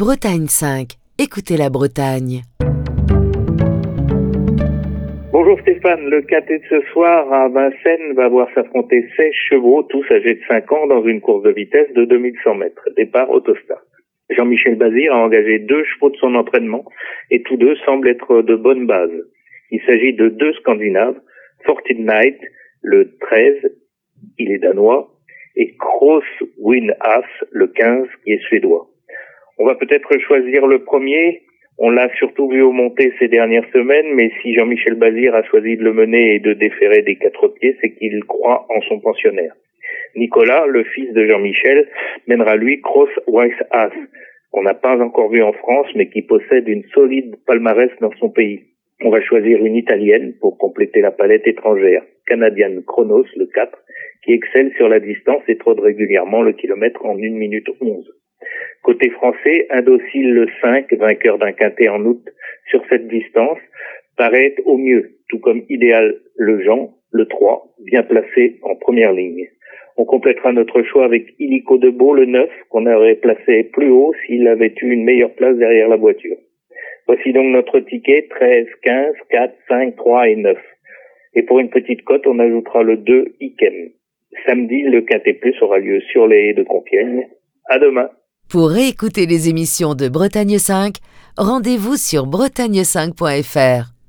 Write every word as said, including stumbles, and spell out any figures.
Bretagne cinq, écoutez la Bretagne. Bonjour Stéphane, le quintet de ce soir à Vincennes va voir s'affronter seize chevaux, tous âgés de cinq ans, dans une course de vitesse de deux mille cent mètres. Départ autostart. Jean-Michel Bazir a engagé deux chevaux de son entraînement et tous deux semblent être de bonne base. Il s'agit de deux Scandinaves, Fortune Night, le treize, il est danois, et Cross Win As, le quinze, qui est suédois. On va peut-être choisir le premier. On l'a surtout vu au monté ces dernières semaines, mais si Jean-Michel Bazir a choisi de le mener et de déférer des quatre pieds, c'est qu'il croit en son pensionnaire. Nicolas, le fils de Jean-Michel, mènera lui Cross Wise As, qu'on n'a pas encore vu en France, mais qui possède une solide palmarès dans son pays. On va choisir une italienne pour compléter la palette étrangère, Canadian Chronos, le quatre, qui excelle sur la distance et trône régulièrement le kilomètre en une minute onze. Côté français, Indocile le cinq, vainqueur d'un quintet en août sur cette distance, paraît au mieux, tout comme Idéal le Jean, le trois, bien placé en première ligne. On complétera notre choix avec Illico de Beau, le neuf, qu'on aurait placé plus haut s'il avait eu une meilleure place derrière la voiture. Voici donc notre ticket, treize, quinze, quatre, cinq, trois et neuf. Et pour une petite cote, on ajoutera le deux, Ikem. Samedi, le quintet plus aura lieu sur les haies de Compiègne. À demain. Pour réécouter les émissions de Bretagne cinq, rendez-vous sur bretagne cinq point f r.